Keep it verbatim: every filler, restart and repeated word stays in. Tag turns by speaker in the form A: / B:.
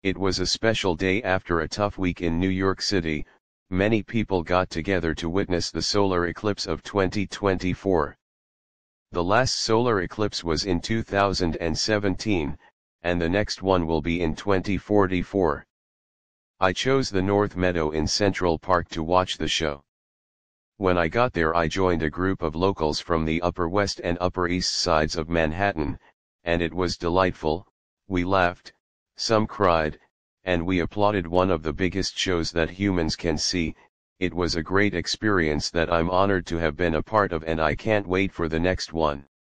A: It was a special day after a tough week in New York City. Many people got together to witness the solar eclipse of twenty twenty-four. The last solar eclipse was in two thousand seventeen, and the next one will be in twenty forty-four. I chose the North Meadow in Central Park to watch the show. When I got there, I joined a group of locals from the Upper West and Upper East sides of Manhattan, and it was delightful. We laughed, some cried, and we applauded one of the biggest shows that humans can see. It was a great experience that I'm honored to have been a part of, and I can't wait for the next one.